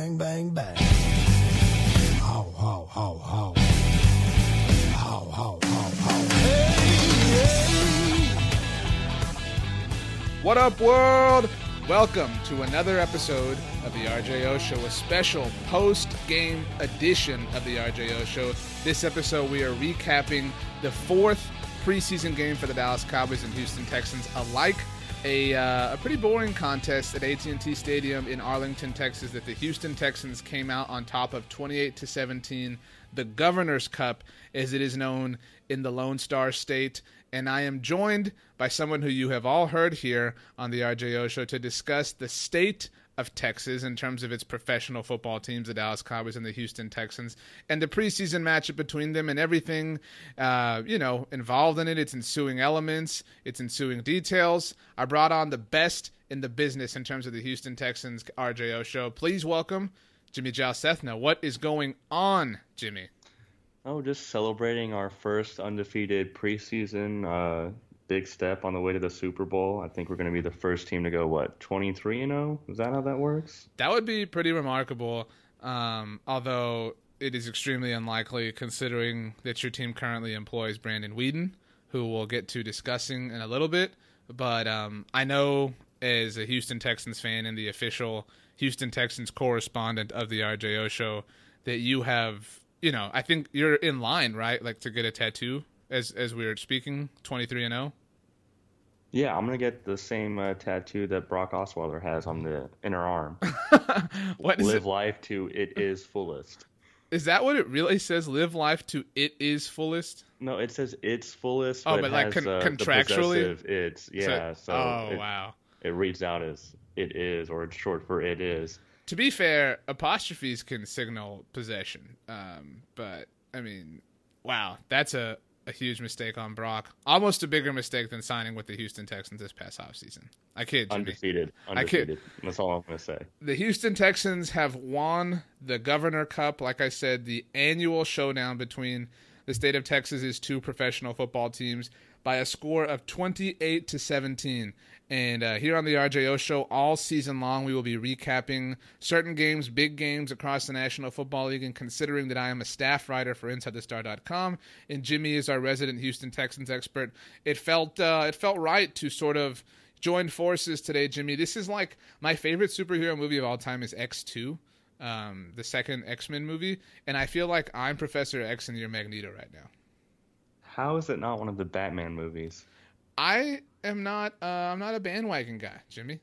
bang, bang, bang. How, how, how, how. How, how, how, how. Hey, hey. What up, world? Welcome to another episode of the RJO Show, a special post-game edition of the RJO Show. This episode, we are recapping the fourth preseason game for the Dallas Cowboys and Houston Texans alike. A pretty boring contest at AT&T Stadium in Arlington, Texas, that the Houston Texans came out on top of 28-17, the Governor's Cup, as it is known in the Lone Star State. And I am joined by someone who you have all heard here on the RJO Show to discuss the state of Texas in terms of its professional football teams, the Dallas Cowboys and the Houston Texans, and the preseason matchup between them and everything, involved in it, its ensuing elements, its ensuing details. I brought on the best in the business in terms of the Houston Texans RJO Show. Please welcome Jimmy Jalsethna. What is going on, Jimmy? Oh, just celebrating our first undefeated preseason big step on the way to the Super Bowl. I think we're going to be the first team to go, 23-0? Is that how that works? That would be pretty remarkable, although it is extremely unlikely considering that your team currently employs Brandon Weeden, who we'll get to discussing in a little bit. But I know as a Houston Texans fan and the official Houston Texans correspondent of the RJO Show that you have, I think you're in line, right? Like to get a tattoo as we were speaking, 23-0. Yeah, I'm going to get the same tattoo that Brock Osweiler has on the inner arm. What is Live life to it is fullest. Is that what it really says? Live life to it is fullest? No, it says it's fullest. Oh, but but it like has, contractually? the it's, yeah. Wow. It reads out as it is, or it's short for it is. To be fair, apostrophes can signal possession. But, I mean, wow, that's a huge mistake on Brock. Almost a bigger mistake than signing with the Houston Texans this past offseason. I kid, Jimmy. Undefeated. I kid. That's all I'm going to say. The Houston Texans have won the Governor Cup. Like I said, the annual showdown between the state of Texas's two professional football teams by a score of 28-17. And here on the RJO Show, all season long, we will be recapping certain games, big games across the National Football League. And considering that I am a staff writer for InsideTheStar.com and Jimmy is our resident Houston Texans expert, it felt right to sort of join forces today, Jimmy. This is like my favorite superhero movie of all time is X2, the second X-Men movie. And I feel like I'm Professor X and you're Magneto right now. How is it not one of the Batman movies? I'm not a bandwagon guy, Jimmy.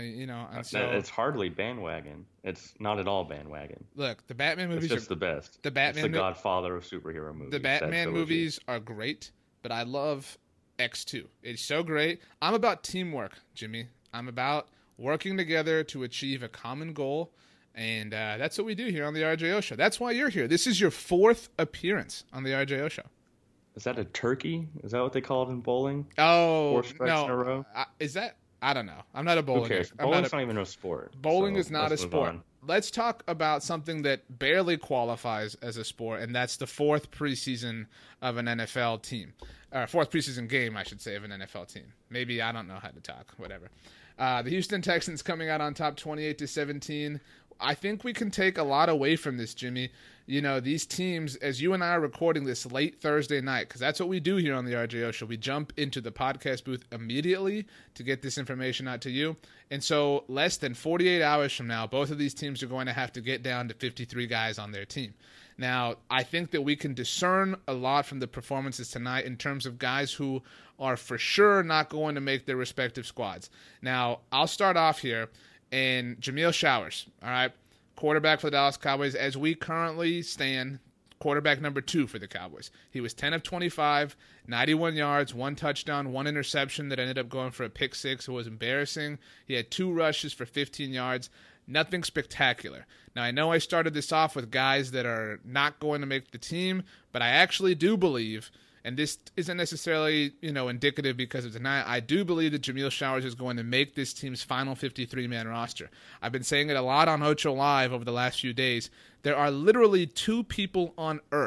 It's hardly bandwagon. It's not at all bandwagon. Look, the Batman movies it's just the best. The Batman, it's the Godfather of superhero movies. The Batman movies are great, but I love X2. It's so great. I'm about teamwork, Jimmy. I'm about working together to achieve a common goal, and that's what we do here on the RJO Show. That's why you're here. This is your fourth appearance on the RJO Show. Is that a turkey? Is that what they call it in bowling? Oh, 4 strikes in a row? Is that? I don't know. I'm not a bowler. Who cares? Bowling's not even a sport. Bowling is not a sport. Let's talk about something that barely qualifies as a sport, and that's the fourth preseason of an NFL team. Or fourth preseason game, I should say, of an NFL team. Maybe I don't know how to talk. Whatever. The Houston Texans coming out on top 28-17. I think we can take a lot away from this, Jimmy. These teams, as you and I are recording this late Thursday night, because that's what we do here on the RJO Show. We jump into the podcast booth immediately to get this information out to you. And so less than 48 hours from now, both of these teams are going to have to get down to 53 guys on their team. Now, I think that we can discern a lot from the performances tonight in terms of guys who are for sure not going to make their respective squads. Now, I'll start off here. And Jamil Showers, all right, quarterback for the Dallas Cowboys, as we currently stand, quarterback number 2 for the Cowboys. He was 10 of 25, 91 yards, 1 touchdown, 1 interception that ended up going for a pick 6. It was embarrassing. He had 2 rushes for 15 yards. Nothing spectacular. Now, I know I started this off with guys that are not going to make the team, but I actually do believe, and this isn't necessarily, indicative because of tonight, I do believe that Jamil Showers is going to make this team's final 53-man roster. I've been saying it a lot on Ocho Live over the last few days. There are literally 2 people on earth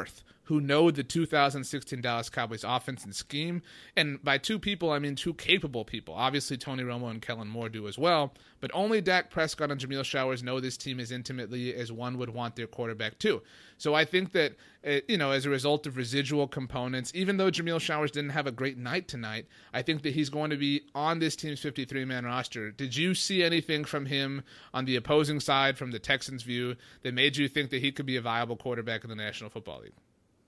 who know the 2016 Dallas Cowboys offense and scheme. And by two people, I mean two capable people. Obviously, Tony Romo and Kellen Moore do as well, but only Dak Prescott and Jamil Showers know this team as intimately as one would want their quarterback to. So I think that, as a result of residual components, even though Jamil Showers didn't have a great night tonight, I think that he's going to be on this team's 53-man roster. Did you see anything from him on the opposing side, from the Texans' view, that made you think that he could be a viable quarterback in the National Football League?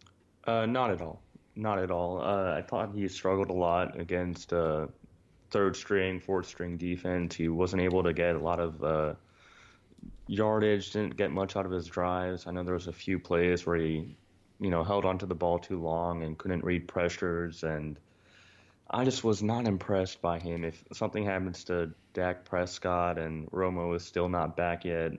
Not at all. Not at all. I thought he struggled a lot against third string, fourth string defense. He wasn't able to get a lot of yardage, didn't get much out of his drives. I know there was a few plays where he, held onto the ball too long and couldn't read pressures, and I just was not impressed by him. If something happens to Dak Prescott and Romo is still not back yet,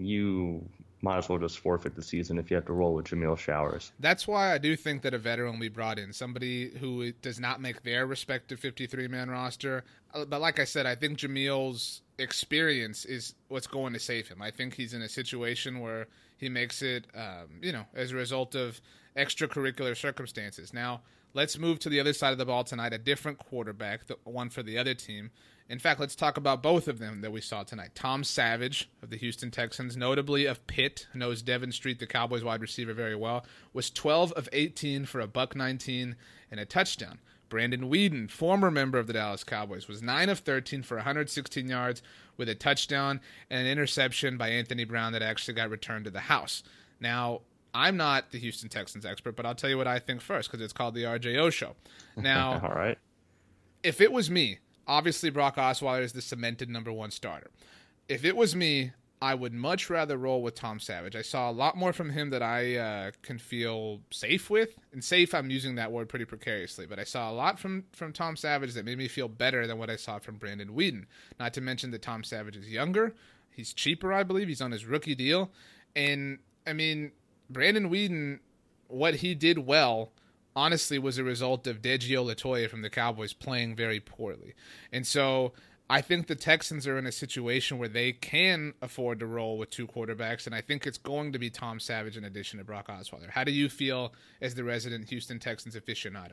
you might as well just forfeit the season if you have to roll with Jamil Showers. That's why I do think that a veteran will be brought in, somebody who does not make their respective 53-man roster. But like I said, I think Jamil's experience is what's going to save him. I think he's in a situation where he makes it, as a result of extracurricular circumstances. Now, let's move to the other side of the ball tonight, a different quarterback, the one for the other team. In fact, let's talk about both of them that we saw tonight. Tom Savage of the Houston Texans, notably of Pitt, knows Devin Street, the Cowboys wide receiver, very well, was 12 of 18 for a $119 and a touchdown. Brandon Weeden, former member of the Dallas Cowboys, was 9 of 13 for 116 yards with a touchdown and an interception by Anthony Brown that actually got returned to the house. Now, I'm not the Houston Texans expert, but I'll tell you what I think first, because it's called the RJO Show. Now, all right. If it was me, obviously Brock Osweiler is the cemented number one starter. If it was me, I would much rather roll with Tom Savage. I saw a lot more from him that I can feel safe with. And safe, I'm using that word pretty precariously. But I saw a lot from Tom Savage that made me feel better than what I saw from Brandon Weeden. Not to mention that Tom Savage is younger. He's cheaper, I believe. He's on his rookie deal. And, I mean, Brandon Weeden, what he did well, honestly, was a result of Deji Olatoye from the Cowboys playing very poorly. And so I think the Texans are in a situation where they can afford to roll with two quarterbacks, and I think it's going to be Tom Savage in addition to Brock Osweiler. How do you feel as the resident Houston Texans aficionado?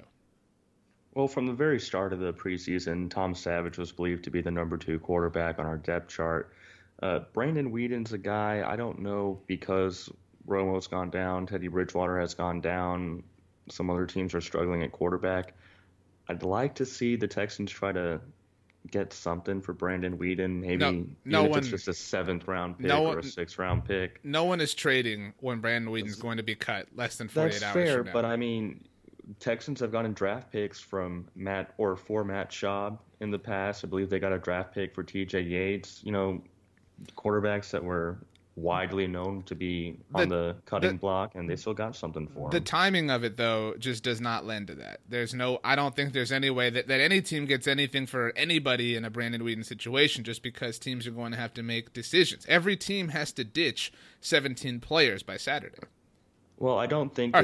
Well, from the very start of the preseason, Tom Savage was believed to be the number 2 quarterback on our depth chart. Brandon Weeden's a guy, I don't know, because Romo's gone down, Teddy Bridgewater has gone down, some other teams are struggling at quarterback. I'd like to see the Texans try to get something for Brandon Weeden, maybe if it's just a 7th-round pick or a 6th-round pick. No one is trading when Brandon Weeden's going to be cut less than 48 hours from now. That's fair, but I mean, Texans have gotten draft picks for Matt Schaub in the past. I believe they got a draft pick for T.J. Yates. Quarterbacks that were widely known to be on the cutting block, and they still got something for the him. Timing of it, though, just does not lend to that. I don't think there's any way that any team gets anything for anybody in a Brandon Weeden situation, just because teams are going to have to make decisions. Every team has to ditch 17 players by Saturday. Well, I don't think...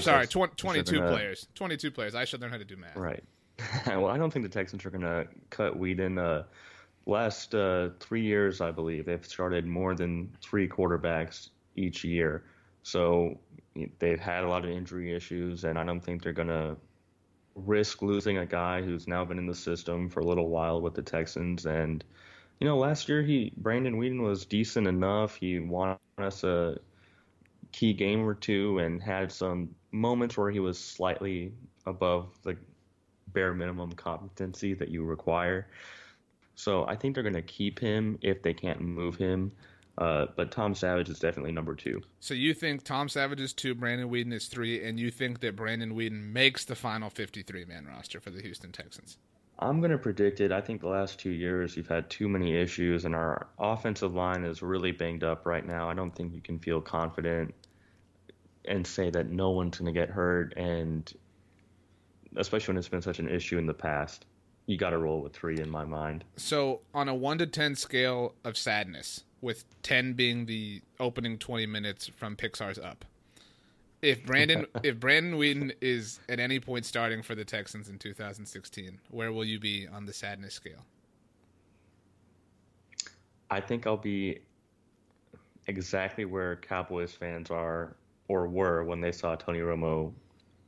22 players. 22 players. I should learn how to do math. Right. Well, I don't think the Texans are going to cut Weeden. Last 3 years, I believe, they've started more than 3 quarterbacks each year. So they've had a lot of injury issues, and I don't think they're going to risk losing a guy who's now been in the system for a little while with the Texans. And, last year, Brandon Weeden was decent enough. He won us a key game or two and had some moments where he was slightly above the bare minimum competency that you require. So I think they're going to keep him if they can't move him. But Tom Savage is definitely number 2. So you think Tom Savage is 2, Brandon Weeden is 3, and you think that Brandon Weeden makes the final 53-man roster for the Houston Texans? I'm going to predict it. I think the last 2 years you've had too many issues, and our offensive line is really banged up right now. I don't think you can feel confident and say that no one's going to get hurt, and especially when it's been such an issue in the past. You got to roll with 3 in my mind. So on a 1 to 10 scale of sadness, with 10 being the opening 20 minutes from Pixar's Up, if Brandon Weeden is at any point starting for the Texans in 2016, where will you be on the sadness scale? I think I'll be exactly where Cowboys fans are or were when they saw Tony Romo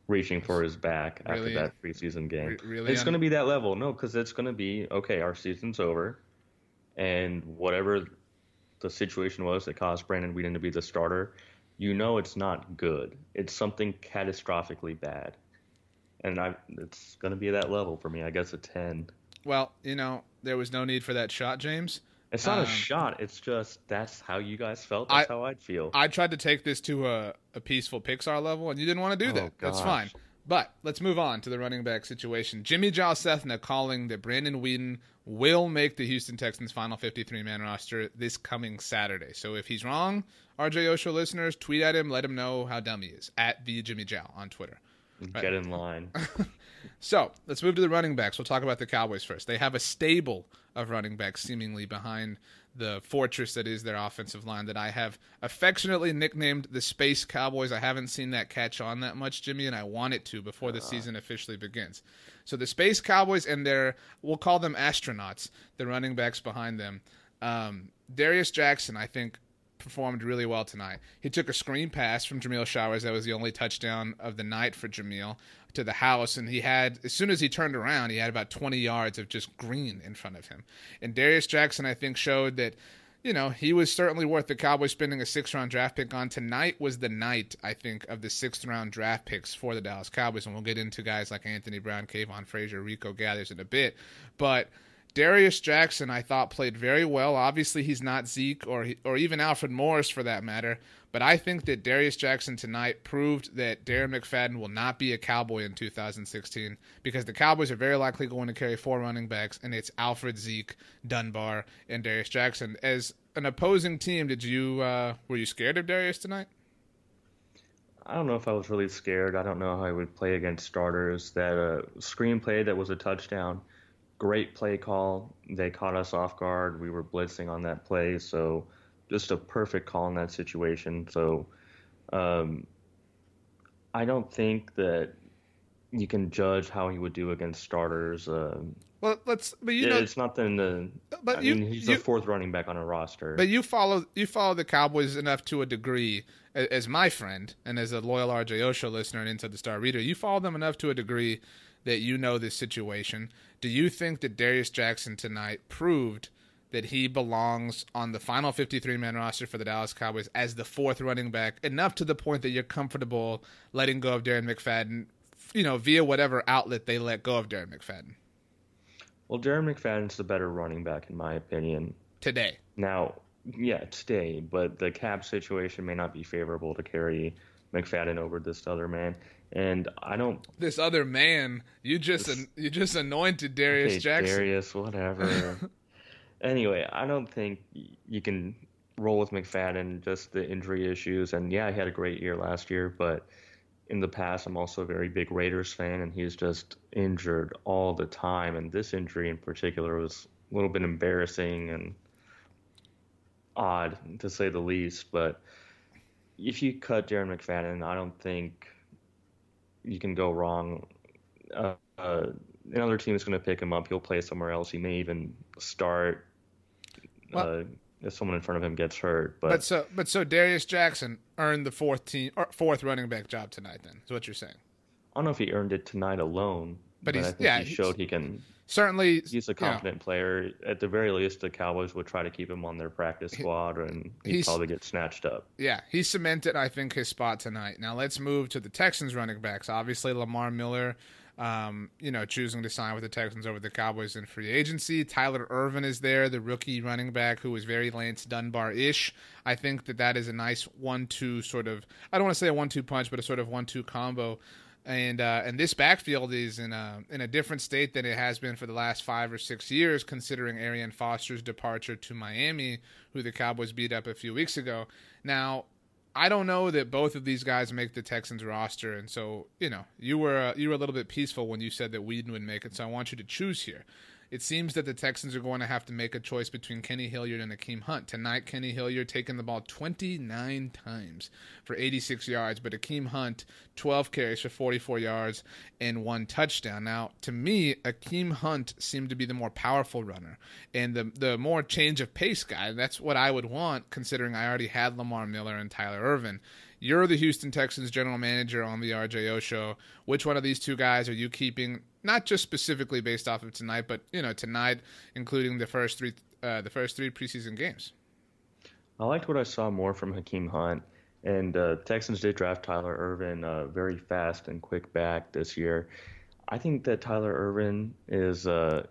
reaching for his back after Really? that preseason game. Really? It's going to be that level. No, because it's going to be, okay, our season's over, and whatever the situation was that caused Brandon Whedon to be the starter, it's not good. It's something catastrophically bad. And it's going to be that level for me. I guess a 10. Well, there was no need for that shot, James. It's not a shot. It's just that's how you guys felt. That's how I'd feel. I tried to take this to a peaceful Pixar level, and you didn't want to do that. That's fine. But let's move on to the running back situation. Jimmy Jalsethna calling that Brandon Whedon will make the Houston Texans' final 53-man roster this coming Saturday. So if he's wrong, RJ Ocho listeners, tweet at him, let him know how dumb he is, at the Jimmy Jal on Twitter. Get in line. So let's move to the running backs. We'll talk about the Cowboys first. They have a stable of running backs seemingly behind the fortress that is their offensive line that I have affectionately nicknamed the Space Cowboys. I haven't seen that catch on that much, Jimmy, and I want it to before the season officially begins. So the Space Cowboys and we'll call them astronauts, the running backs behind them. Darius Jackson, I think, performed really well tonight. He took a screen pass from Jamil Showers. That was the only touchdown of the night for Jamil to the house. And as soon as he turned around, he had about 20 yards of just green in front of him. And Darius Jackson, I think, showed that, he was certainly worth the Cowboys spending a 6th-round draft pick on. Tonight was the night, I think, of the 6th-round draft picks for the Dallas Cowboys. And we'll get into guys like Anthony Brown, Kayvon Frazier, Rico Gathers in a bit. But Darius Jackson, I thought, played very well. Obviously, he's not Zeke or even Alfred Morris for that matter. But I think that Darius Jackson tonight proved that Darren McFadden will not be a Cowboy in 2016 because the Cowboys are very likely going to carry 4 running backs, and it's Alfred, Zeke, Dunbar, and Darius Jackson. As an opposing team, were you scared of Darius tonight? I don't know if I was really scared. I don't know how I would play against starters. That screenplay that was a touchdown. Great play call. They caught us off guard. We were blitzing on that play, so just a perfect call in that situation. So I don't think that you can judge how he would do against starters. It's nothing. He's the 4th running back on a roster. But you follow the Cowboys enough to a degree, as my friend and as a loyal RJ Ocho listener and Inside the Star reader. You follow them enough to a degree that you know this situation. Do you think that Darius Jackson tonight proved that he belongs on the final 53-man roster for the Dallas Cowboys as the 4th running back, enough to the point that you're comfortable letting go of Darren McFadden, via whatever outlet they let go of Darren McFadden? Well, Darren McFadden's the better running back, in my opinion. Today. Now, yeah, today, but the cap situation may not be favorable to carry McFadden over this other man. And I don't. This other man, you just anointed Darius Jackson. Darius, whatever. Anyway, I don't think you can roll with McFadden, just the injury issues. And yeah, he had a great year last year, but in the past, I'm also a very big Raiders fan, and he's just injured all the time. And this injury in particular was a little bit embarrassing and odd, to say the least. But if you cut Darren McFadden, I don't think you can go wrong. Another team is going to pick him up. He'll play somewhere else. He may even start if someone in front of him gets hurt. But so Darius Jackson earned the 4th running back job tonight. Then is what you're saying? I don't know if he earned it tonight alone, but I think he showed he can. Certainly, he's a competent player. At the very least, the Cowboys would try to keep him on their practice squad, and he'd probably get snatched up. Yeah, he cemented, I think, his spot tonight. Now let's move to the Texans running backs. Obviously, Lamar Miller, choosing to sign with the Texans over the Cowboys in free agency. Tyler Ervin is there, the rookie running back who is very Lance Dunbar-ish. I think that is a nice 1-2 sort of. I don't want to say a 1-2 punch, but a sort of 1-2 combo. And this backfield is in a different state than it has been for the last 5 or 6 years, considering Arian Foster's departure to Miami, who the Cowboys beat up a few weeks ago. Now, I don't know that both of these guys make the Texans roster, and so you were a little bit peaceful when you said that Whedon would make it. So I want you to choose here. it seems that the Texans are going to have to make a choice between Kenny Hilliard and Akeem Hunt. Tonight, Kenny Hilliard taking the ball 29 times for 86 yards, but Akeem Hunt, 12 carries for 44 yards and 1 touchdown. Now, to me, Akeem Hunt seemed to be the more powerful runner and the more change of pace guy. That's what I would want, considering I already had Lamar Miller and Tyler Ervin. You're the Houston Texans general manager on the RJO show. Which one of these two guys are you keeping? Not just specifically based off of tonight, but tonight, including the first three preseason games. I liked what I saw more from Hakeem Hunt, and Texans did draft Tyler Ervin, very fast and quick back this year. I think that Tyler Ervin is a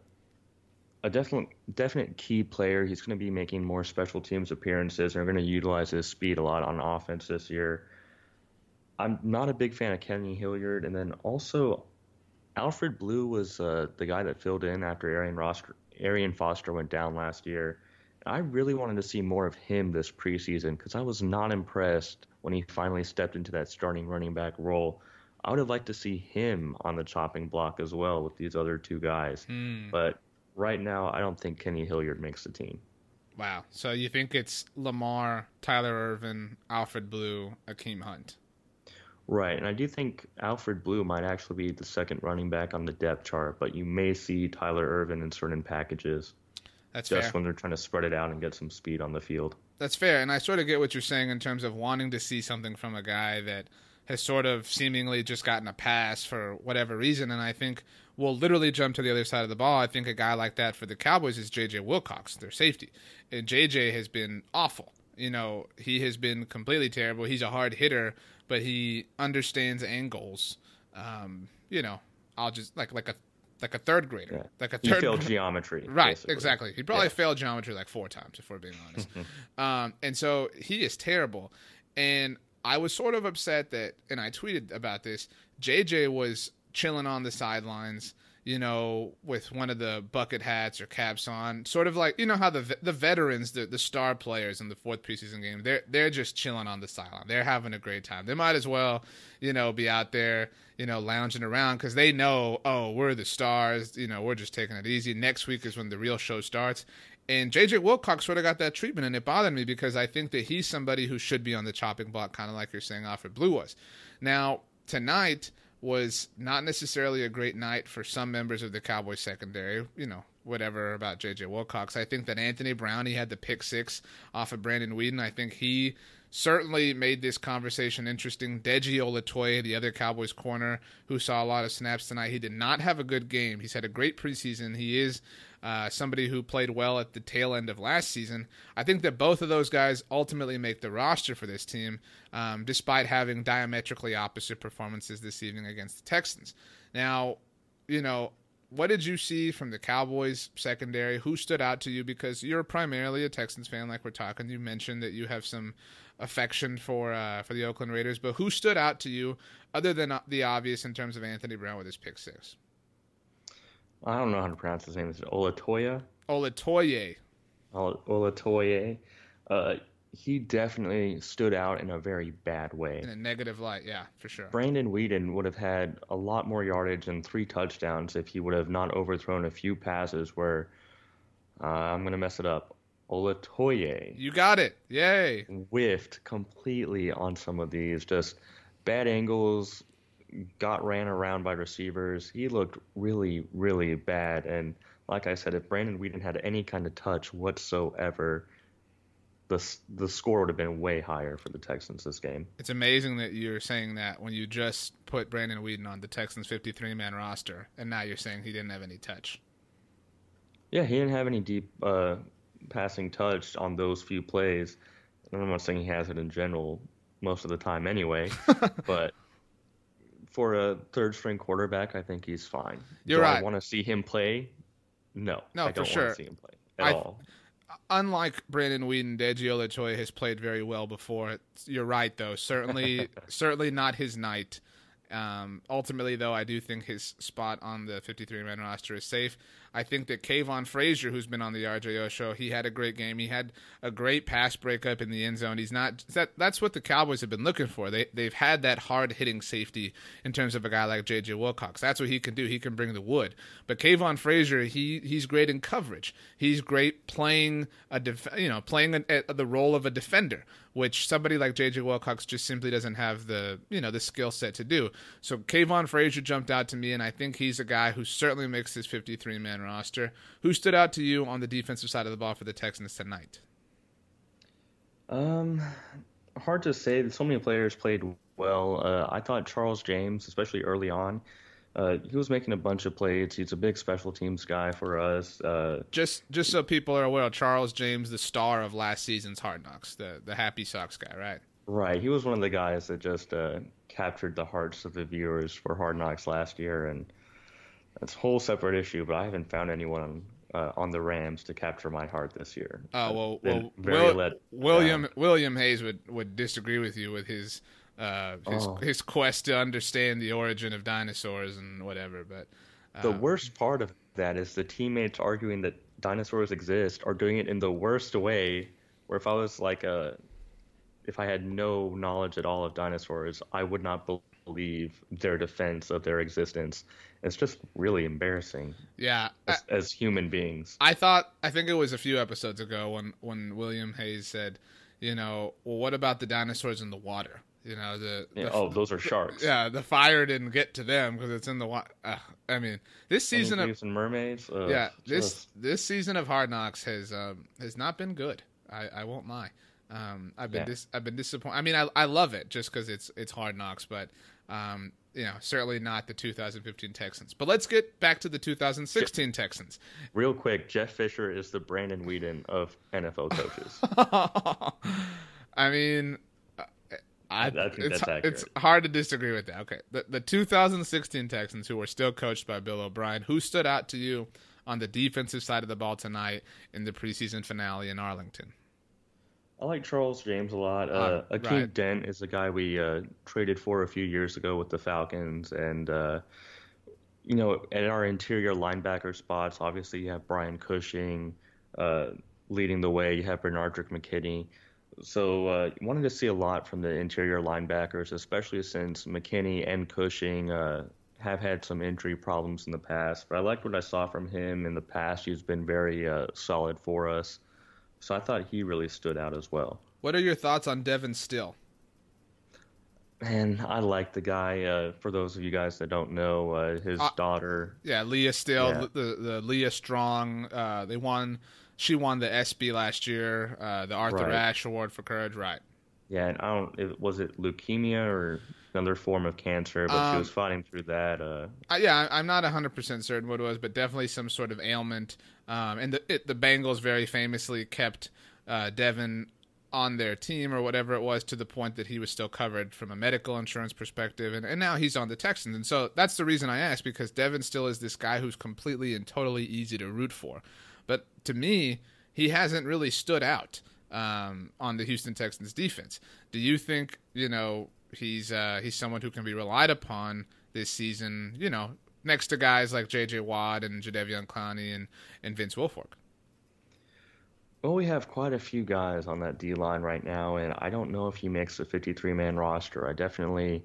definite key player. He's going to be making more special teams appearances. They're going to utilize his speed a lot on offense this year. I'm not a big fan of Kenny Hilliard, and then also Alfred Blue was the guy that filled in after Arian Foster went down last year. I really wanted to see more of him this preseason because I was not impressed when he finally stepped into that starting running back role. I would have liked to see him on the chopping block as well with these other two guys. But right now, I don't think Kenny Hilliard makes the team. Wow. So you think it's Lamar, Tyler Ervin, Alfred Blue, Akeem Hunt? Right, and I do think Alfred Blue might actually be the second running back on the depth chart, but you may see Tyler Ervin in certain packages. That's just fair. When they're trying to spread it out and get some speed on the field. That's fair, and I sort of get what you're saying in terms of wanting to see something from a guy that has sort of seemingly just gotten a pass for whatever reason, and I think we'll literally jump to the other side of the ball. I think a guy like that for the Cowboys is J.J. Wilcox, their safety. And J.J. has been awful. He has been completely terrible. He's a hard hitter, but he understands angles. I'll just like a third grader, yeah. like a He third failed geometry, right? basically. Exactly. He probably failed geometry like 4 times, if we're being honest. And so he is terrible. And I was sort of upset that, and I tweeted about this. JJ was chilling on the sidelines, with one of the bucket hats or caps on, sort of like how the veterans, the star players in the 4th preseason game, they're just chilling on the sideline. They're having a great time. They might as well, be out there, lounging around because they know, we're the stars. We're just taking it easy. Next week is when the real show starts. And J.J. Wilcox sort of got that treatment, and it bothered me because I think that he's somebody who should be on the chopping block, kind of like you're saying Alfred Blue was. Now, tonight was not necessarily a great night for some members of the Cowboys secondary, whatever about J.J. Wilcox. I think that Anthony Brown, he had the pick 6 off of Brandon Weeden. I think he certainly made this conversation interesting. Deji Olatoye, the other Cowboys corner, who saw a lot of snaps tonight, he did not have a good game. He's had a great preseason. He is somebody who played well at the tail end of last season. I think that both of those guys ultimately make the roster for this team, despite having diametrically opposite performances this evening against the Texans. Now, what did you see from the Cowboys secondary? Who stood out to you? Because you're primarily a Texans fan, like we're talking. You mentioned that you have some affection for the Oakland Raiders, but who stood out to you other than the obvious in terms of Anthony Brown with his pick 6? I don't know how to pronounce his name. Is it Olatoye? Olatoye. Olatoye. He definitely stood out in a very bad way. In a negative light, yeah, for sure. Brandon Weeden would have had a lot more yardage and 3 touchdowns if he would have not overthrown a few passes where, I'm going to mess it up, Olatoye. You got it. Yay. Whiffed completely on some of these. Just bad angles, got ran around by receivers. He looked really, really bad. And like I said, if Brandon Weeden had any kind of touch whatsoever, the score would have been way higher for the Texans this game. It's amazing that you're saying that when you just put Brandon Weeden on the Texans 53-man roster, and now you're saying he didn't have any touch. Yeah, he didn't have any deep passing touch on those few plays. I'm not saying he has it in general most of the time anyway, but for a third-string quarterback, I think he's fine. You're right. I want to see him play? No, I don't want to see him play at all. Unlike Brandon Weeden, Deji Olatoye has played very well before. You're right, though. Certainly not his night. Ultimately, though, I do think his spot on the 53-man roster is safe. I think that Kayvon Frazier, who's been on the RJO show, he had a great game. He had a great pass breakup in the end zone. He's not that's what the Cowboys have been looking for. They've had that hard hitting safety in terms of a guy like J.J. Wilcox. That's what he can do. He can bring the wood. But Kayvon Frazier, he's great in coverage. He's great playing the role of a defender, which somebody like J.J. Wilcox just simply doesn't have the skill set to do. So Kayvon Frazier jumped out to me, and I think he's a guy who certainly makes this 53-man roster. Who stood out to you on the defensive side of the ball for the Texans tonight? Hard to say. So many players played well. I thought Charles James, especially early on, he was making a bunch of plays. He's a big special teams guy for us. Just so people are aware, Charles James, the star of last season's Hard Knocks, the Happy Sox guy, right? Right. He was one of the guys that just captured the hearts of the viewers for Hard Knocks last year, and that's a whole separate issue, but I haven't found anyone on the Rams to capture my heart this year. Oh, well, William Hayes would disagree with you with his quest to understand the origin of dinosaurs and whatever. But the worst part of that is the teammates arguing that dinosaurs exist are doing it in the worst way, where if I was like if I had no knowledge at all of dinosaurs, I would not believe their defense of their existence. It's just really embarrassing. Yeah, as human beings. I think it was a few episodes ago when William Hayes said, well, what about the dinosaurs in the water? Those are sharks. Yeah, the fire didn't get to them because it's in the water. I mean, this season of mermaids. This season of Hard Knocks has not been good. I won't lie. I've been disappointed. I mean, I love it just because it's Hard Knocks, but certainly not the 2015 Texans. But let's get back to the 2016 Texans. Real quick, Jeff Fisher is the Brandon Weeden of NFL coaches. I mean, I think that's accurate. It's hard to disagree with that. Okay, the 2016 Texans, who were still coached by Bill O'Brien, who stood out to you on the defensive side of the ball tonight in the preseason finale in Arlington? I like Charles James a lot. Akeem Dent is a guy we traded for a few years ago with the Falcons. And, at our interior linebacker spots, obviously you have Brian Cushing leading the way. You have Bernardrick McKinney. So wanted to see a lot from the interior linebackers, especially since McKinney and Cushing have had some injury problems in the past. But I liked what I saw from him in the past. He's been very solid for us. So I thought he really stood out as well. What are your thoughts on Devin Still? Man, I like the guy. For those of you guys that don't know, his daughter. Yeah, Leah Still, the Leah Strong. She won the ESPY last year, the Arthur Ashe Award for Courage, right? Yeah, and was it leukemia or another form of cancer? But she was fighting through that. I'm not 100% certain what it was, but definitely some sort of ailment. And the Bengals very famously kept Devin on their team or whatever it was to the point that he was still covered from a medical insurance perspective. And now he's on the Texans. And so that's the reason I asked, because Devin Still is this guy who's completely and totally easy to root for. But to me, he hasn't really stood out on the Houston Texans defense. Do you think, he's someone who can be relied upon this season, next to guys like J.J. Watt and Jadeveon Clowney and Vince Wilfork? Well, we have quite a few guys on that D-line right now, and I don't know if he makes a 53-man roster. I definitely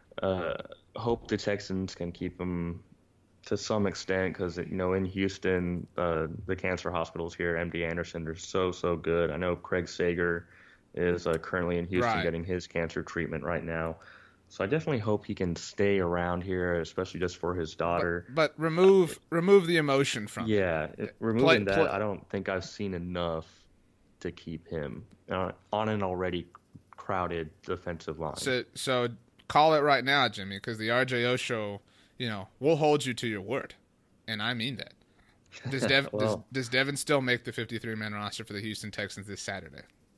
hope the Texans can keep him to some extent because, in Houston, the cancer hospitals here, MD Anderson, are so good. I know Craig Sager is currently in Houston getting his cancer treatment right now. So I definitely hope he can stay around here, especially just for his daughter. But remove the emotion from him. Yeah, removing that, I don't think I've seen enough to keep him on an already crowded defensive line. So call it right now, Jimmy, because the RJO show, we'll hold you to your word, and I mean that. Does Devin Still make the 53-man roster for the Houston Texans this Saturday?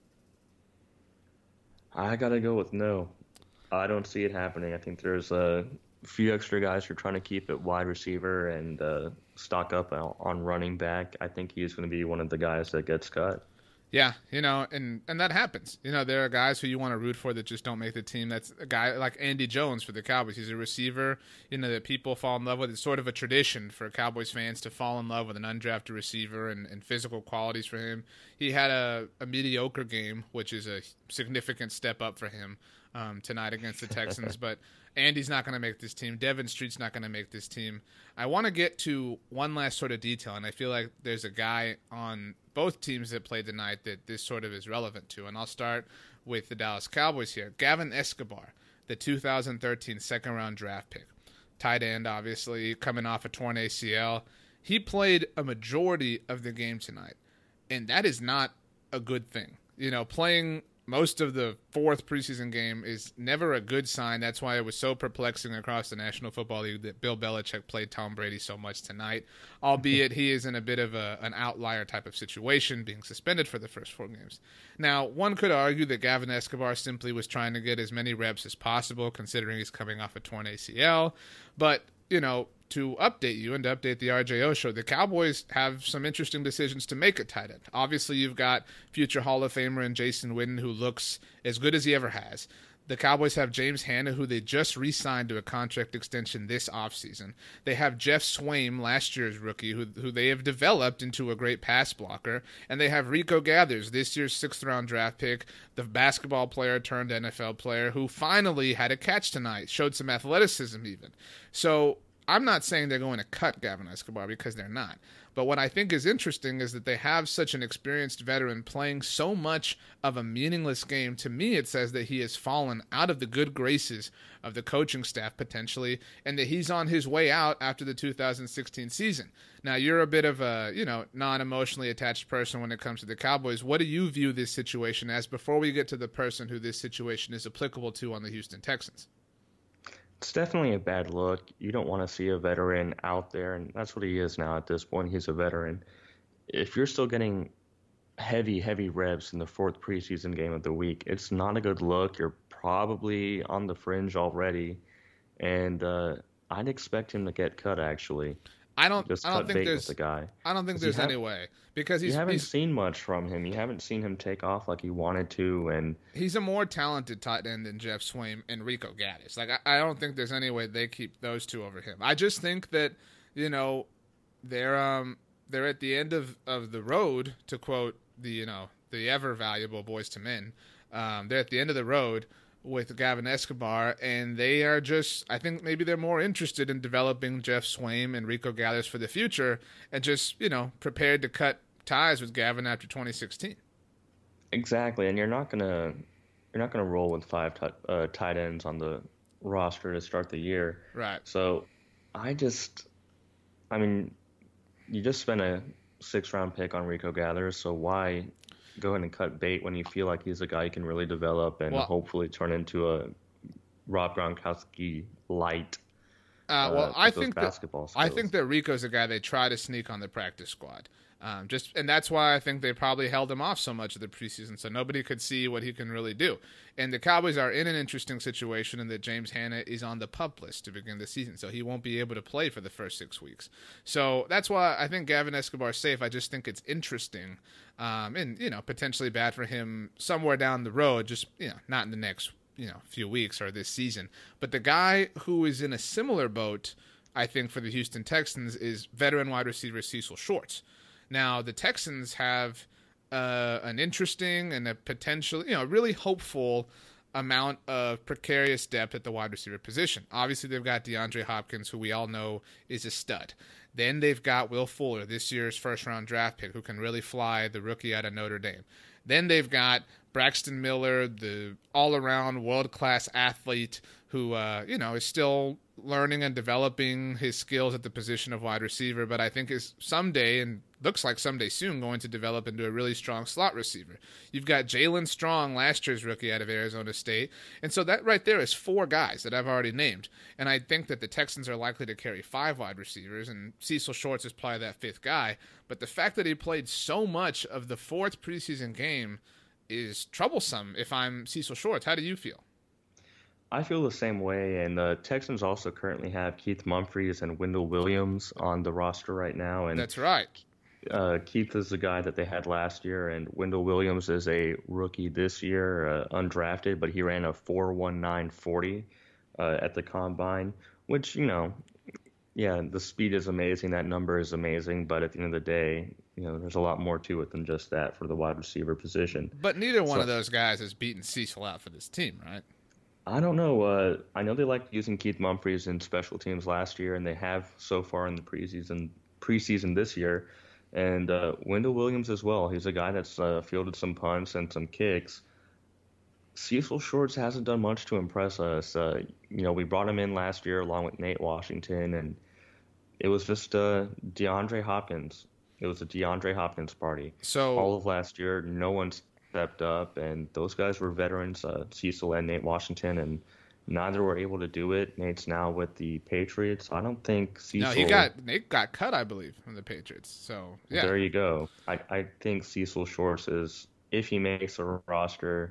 I gotta go with no. I don't see it happening. I think there's a few extra guys who are trying to keep it wide receiver and stock up on running back. I think he's going to be one of the guys that gets cut. Yeah, and that happens. There are guys who you want to root for that just don't make the team. That's a guy like Andy Jones for the Cowboys. He's a receiver, that people fall in love with. It's sort of a tradition for Cowboys fans to fall in love with an undrafted receiver and physical qualities for him. He had a mediocre game, which is a significant step up for him tonight against the Texans. But Andy's not going to make this team. Devin Street's not going to make this team. I want to get to one last sort of detail, and I feel like there's a guy on both teams that played tonight that this sort of is relevant to. And I'll start with the Dallas Cowboys here. Gavin Escobar, the 2013 second-round draft pick. Tight end, obviously, coming off a torn ACL. He played a majority of the game tonight, and that is not a good thing. Playing most of the fourth preseason game is never a good sign. That's why it was so perplexing across the National Football League that Bill Belichick played Tom Brady so much tonight, albeit he is in a bit of an outlier type of situation, being suspended for the first 4 games. Now, one could argue that Gavin Escobar simply was trying to get as many reps as possible, considering he's coming off a torn ACL. But, to update you and to update the RJO show, the Cowboys have some interesting decisions to make at tight end. Obviously, you've got future Hall of Famer and Jason Witten, who looks as good as he ever has. The Cowboys have James Hanna, who they just re-signed to a contract extension this offseason. They have Jeff Swaim, last year's rookie, who they have developed into a great pass blocker. And they have Rico Gathers, this year's 6th-round draft pick, the basketball player turned NFL player, who finally had a catch tonight, showed some athleticism even. So I'm not saying they're going to cut Gavin Escobar, because they're not. But what I think is interesting is that they have such an experienced veteran playing so much of a meaningless game. To me, it says that he has fallen out of the good graces of the coaching staff potentially, and that he's on his way out after the 2016 season. Now, you're a bit of a, non-emotionally attached person when it comes to the Cowboys. What do you view this situation as before we get to the person who this situation is applicable to on the Houston Texans? It's definitely a bad look. You don't want to see a veteran out there, and that's what he is now at this point. He's a veteran. If you're still getting heavy reps in the 4th preseason game of the week, it's not a good look. You're probably on the fringe already, and I'd expect him to get cut, actually. I don't think there's the guy. I don't think there's any way, because you haven't seen much from him. You haven't seen him take off like he wanted to, and he's a more talented tight end than Jeff Swaim and Rico Gaddis. Like I don't think there's any way they keep those two over him. I just think that they're at the end of the road, to quote the ever valuable Boys to Men. They're at the end of the road with Gavin Escobar, and they are just, I think maybe they're more interested in developing Jeff Swaim and Rico Gathers for the future, and just, prepared to cut ties with Gavin after 2016. Exactly, and you're not gonna roll with 5 tight ends on the roster to start the year. Right. So, you just spent a 6th-round pick on Rico Gathers, so why go ahead and cut bait when you feel like he's a guy you can really develop and hopefully turn into a Rob Gronkowski light. I think that Rico's a guy they try to sneak on the practice squad. And that's why I think they probably held him off so much of the preseason, so nobody could see what he can really do. And the Cowboys are in an interesting situation in that James Hanna is on the PUP list to begin the season, so he won't be able to play for the first 6 weeks. So that's why I think Gavin Escobar is safe. I just think it's interesting, and potentially bad for him somewhere down the road. Just not in the next few weeks or this season. But the guy who is in a similar boat, I think, for the Houston Texans is veteran wide receiver Cecil Shorts. Now, the Texans have an interesting and a potential, really hopeful amount of precarious depth at the wide receiver position. Obviously, they've got DeAndre Hopkins, who we all know is a stud. Then they've got Will Fuller, this year's first-round draft pick, who can really fly, the rookie out of Notre Dame. Then they've got Braxton Miller, the all-around world-class athlete who, is still learning and developing his skills at the position of wide receiver, but I think is someday, and looks like someday soon, going to develop into a really strong slot receiver. You've got Jalen Strong, last year's rookie out of Arizona State, and so that right there is 4 guys that I've already named, and I think that the Texans are likely to carry 5 wide receivers, and Cecil Shorts is probably that 5th guy, but the fact that he played so much of the 4th preseason game is troublesome if I'm Cecil Shorts. How do you feel? I feel the same way, and the Texans also currently have Keith Humphreys and Wendell Williams on the roster right now. And that's right. Keith is the guy that they had last year, and Wendell Williams is a rookie this year, undrafted, but he ran a 4.1940 at the combine, which, yeah, the speed is amazing. That number is amazing, but at the end of the day, there's a lot more to it than just that for the wide receiver position. But neither one of those guys has beaten Cecil out for this team, right? I don't know. I know they liked using Keith Humphreys in special teams last year, and they have so far in the preseason this year. And Wendell Williams as well. He's a guy that's fielded some punts and some kicks. Cecil Shorts hasn't done much to impress us. We brought him in last year along with Nate Washington, and it was just DeAndre Hopkins. It was a DeAndre Hopkins party. So all of last year, no one stepped up, and those guys were veterans, Cecil and Nate Washington, and neither were able to do it. Nate's now with the Patriots. I don't think Cecil... No, Nate got cut, I believe, from the Patriots. So, yeah. There you go. I think Cecil Shorts is, if he makes a roster,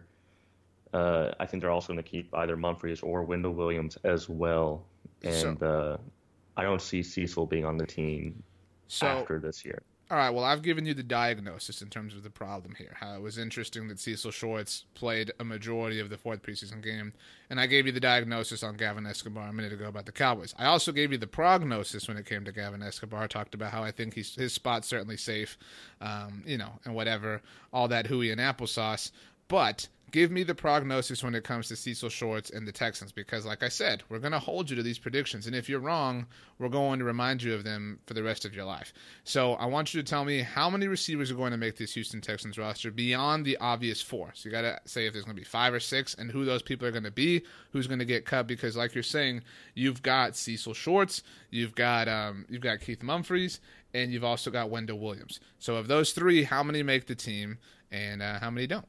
I think they're also going to keep either Humphreys or Wendell Williams as well. And I don't see Cecil being on the team after this year. All right, well, I've given you the diagnosis in terms of the problem here. How it was interesting that Cecil Shorts played a majority of the fourth preseason game, and I gave you the diagnosis on Gavin Escobar a minute ago about the Cowboys. I also gave you the prognosis when it came to Gavin Escobar. I talked about how I think his spot's certainly safe, and whatever, all that hooey and applesauce. But give me the prognosis when it comes to Cecil Shorts and the Texans, because like I said, we're going to hold you to these predictions. And if you're wrong, we're going to remind you of them for the rest of your life. So I want you to tell me how many receivers are going to make this Houston Texans roster beyond the obvious 4. So you got to say if there's going to be 5 or 6 and who those people are going to be, who's going to get cut, because like you're saying, you've got Cecil Shorts, you've got Keith Humphreys, and you've also got Wendell Williams. So of those 3, how many make the team and how many don't?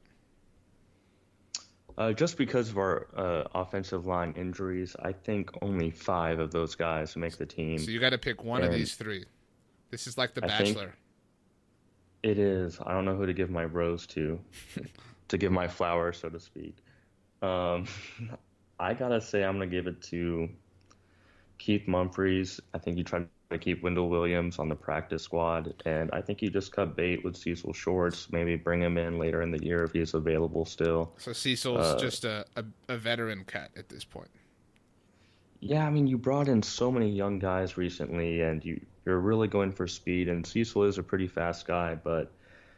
Just because of our offensive line injuries, I think only 5 of those guys make the team. So you got to pick one of these 3. This is like The Bachelor. It is. I don't know who to give my rose to give my flower, so to speak. I got to say I'm going to give it to Keith Humphreys. I think you tried to keep Wendell Williams on the practice squad, and I think you just cut bait with Cecil Shorts, maybe bring him in later in the year if he's available still. So Cecil's just a veteran cut at this point. Yeah, I mean, you brought in so many young guys recently, and you're really going for speed, and Cecil is a pretty fast guy, but,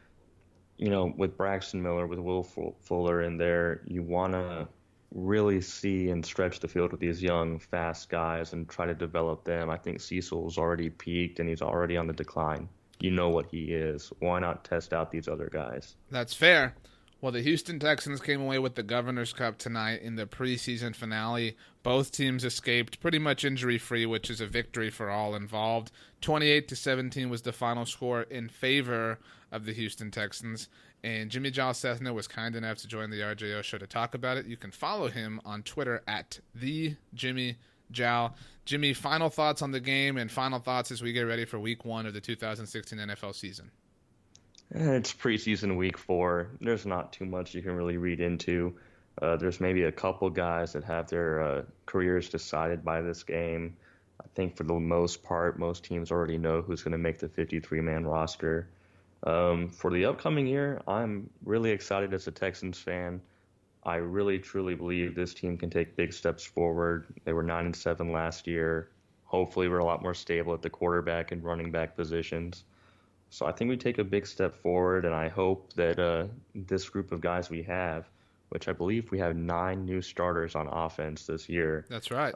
with Braxton Miller, with Will Fuller in there, you want to really see and stretch the field with these young, fast guys and try to develop them. I think Cecil's already peaked and he's already on the decline. You know what he is. Why not test out these other guys? That's fair. Well, the Houston Texans came away with the Governor's Cup tonight in the preseason finale. Both teams escaped pretty much injury-free, which is a victory for all involved. 28-17 was the final score in favor of the Houston Texans. And Jimmy Jal Sethna was kind enough to join the RJO show to talk about it. You can follow him on Twitter at @TheJimmyJal. Jimmy, final thoughts on the game and final thoughts as we get ready for Week 1 of the 2016 NFL season. It's preseason Week 4. There's not too much you can really read into. There's maybe a couple guys that have their careers decided by this game. I think for the most part, most teams already know who's going to make the 53-man roster. For the upcoming year, I'm really excited as a Texans fan. I really, truly believe this team can take big steps forward. They were 9-7 last year. Hopefully, we're a lot more stable at the quarterback and running back positions. So I think we take a big step forward, and I hope that this group of guys we have, which I believe we have 9 new starters on offense this year. That's right.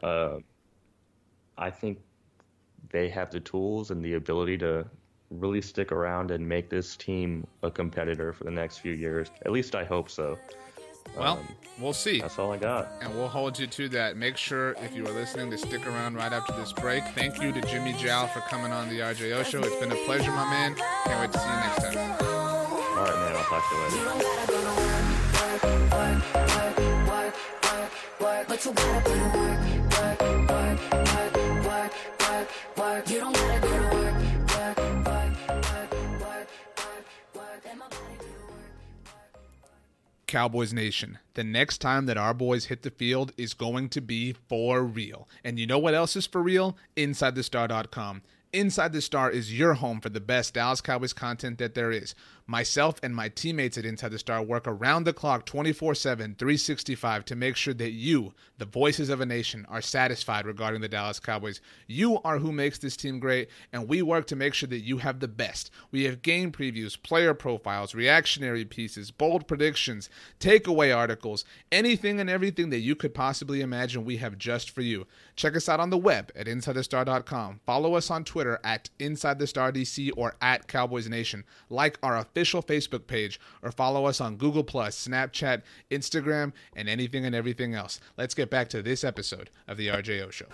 I think they have the tools and the ability to really stick around and make this team a competitor for the next few years. At least I hope so. Well, we'll see. That's all I got. And we'll hold you to that. Make sure, if you are listening, to stick around right after this break. Thank you to Jimmy Jal for coming on the RJO show. It's been a pleasure, my man. Can't wait to see you next time. All right, man. I'll talk to you later. But you gotta put in work. You don't gotta go to work. Cowboys Nation, the next time that our boys hit the field is going to be for real. And you know what else is for real? InsideTheStar.com. Inside the Star is your home for the best Dallas Cowboys content that there is. Myself and my teammates at Inside the Star work around the clock 24/7, 365 to make sure that you, the voices of a nation, are satisfied regarding the Dallas Cowboys. You are who makes this team great, and we work to make sure that you have the best. We have game previews, player profiles, reactionary pieces, bold predictions, takeaway articles, anything and everything that you could possibly imagine we have just for you. Check us out on the web at InsideTheStar.com. Follow us on Twitter at InsideTheStarDC or at Cowboys Nation. Like our official Facebook page or follow us on Google+, Snapchat, Instagram, and anything and everything else. Let's get back to this episode of The RJO Show.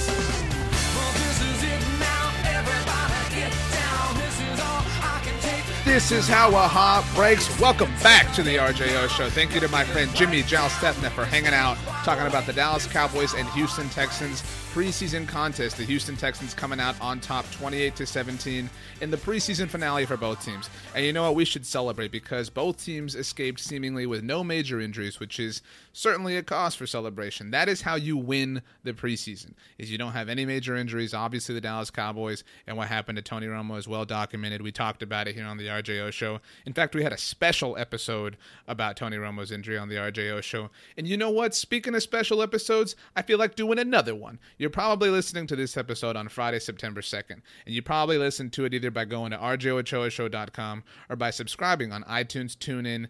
This is how a heart breaks. Welcome back to the RJO Show. Thank you to my friend Jimmy Jalstethna for hanging out, talking about the Dallas Cowboys and Houston Texans preseason contest. The Houston Texans coming out on top 28-17 in the preseason finale for both teams. And you know what? We should celebrate because both teams escaped seemingly with no major injuries, which is certainly a cause for celebration. That is how you win the preseason, is you don't have any major injuries. Obviously, the Dallas Cowboys and what happened to Tony Romo is well documented. We talked about it here on the RJO Show. In fact, we had a special episode about Tony Romo's injury on the RJO Show. And you know what? Speaking of special episodes, I feel like doing another one. You're probably listening to this episode on Friday, September 2nd, and you probably listened to it either by going to rjoachowashow.com or by subscribing on iTunes, TuneIn,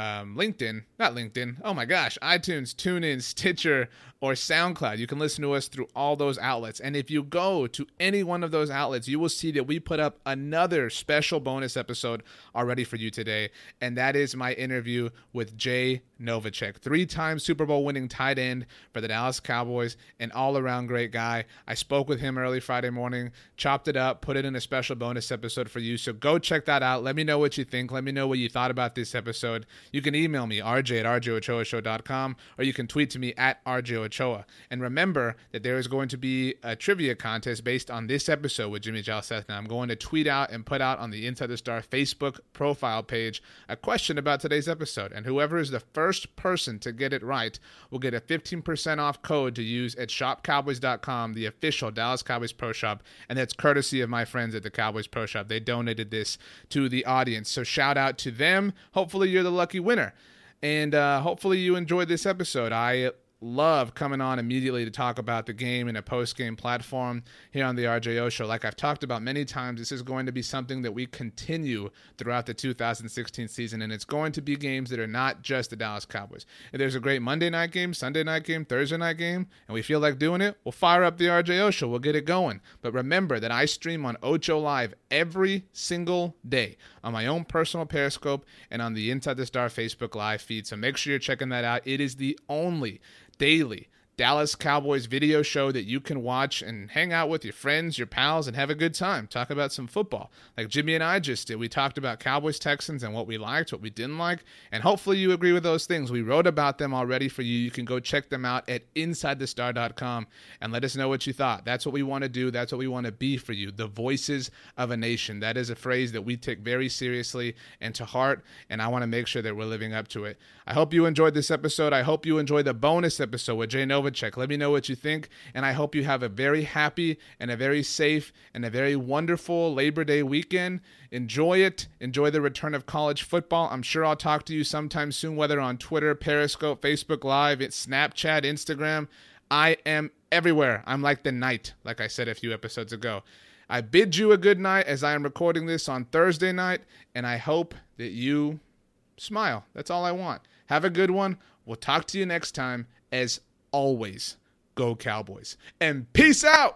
iTunes, TuneIn, Stitcher, or SoundCloud. You can listen to us through all those outlets, and if you go to any one of those outlets, you will see that we put up another special bonus episode already for you today, and that is my interview with Jay Novacek, 3-time Super Bowl winning tight end for the Dallas Cowboys, an all-around great guy. I spoke with him early Friday morning, chopped it up, put it in a special bonus episode for you, so go check that out. Let me know what you think. Let me know what you thought about this episode. You can email me, rj@rjoachowashow.com, or you can tweet to me at rjoachoa. And remember that there is going to be a trivia contest based on this episode with Jimmy Jalstethna. I'm going to tweet out and put out on the Inside the Star Facebook profile page a question about today's episode, and whoever is the first person to get it right will get a 15% off code to use at shopcowboys.com, the official Dallas Cowboys Pro Shop, and that's courtesy of my friends at the Cowboys Pro Shop. They donated this to the audience, so shout out to them. Hopefully you're the lucky winner, and hopefully you enjoyed this episode. I love coming on immediately to talk about the game in a post-game platform here on the RJO Show. Like I've talked about many times, this is going to be something that we continue throughout the 2016 season, and it's going to be games that are not just the Dallas Cowboys. If there's a great Monday night game, Sunday night game, Thursday night game, and we feel like doing it, we'll fire up the RJO Show. We'll get it going. But remember that I stream on Ocho Live every single day on my own personal Periscope and on the Inside the Star Facebook Live feed, so make sure you're checking that out. It is the only daily Dallas Cowboys video show that you can watch and hang out with your friends, your pals, and have a good time. Talk about some football like Jimmy and I just did. We talked about Cowboys, Texans, and what we liked, what we didn't like, and hopefully you agree with those things. We wrote about them already for you. You can go check them out at InsideTheStar.com and let us know what you thought. That's what we want to do. That's what we want to be for you, the voices of a nation. That is a phrase that we take very seriously and to heart, and I want to make sure that we're living up to it. I hope you enjoyed this episode. I hope you enjoyed the bonus episode with Jay Novacek. Let me know what you think, and I hope you have a very happy and a very safe and a very wonderful Labor Day weekend. Enjoy it. Enjoy the return of college football. I'm sure I'll talk to you sometime soon, whether on Twitter, Periscope, Facebook Live, Snapchat, Instagram. I am everywhere. I'm like the night, like I said a few episodes ago. I bid you a good night as I am recording this on Thursday night, and I hope that you smile. That's all I want. Have a good one. We'll talk to you next time. As always, go Cowboys. And peace out!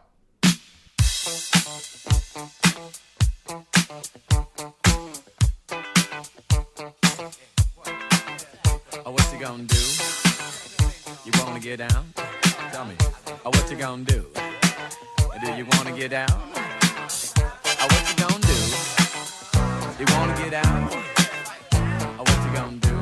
Oh, what you gonna do? You wanna get down? Tell me. Oh, what you gonna do? Do you wanna get down? Oh, what you gonna do? You wanna get down? Oh, what you gonna do?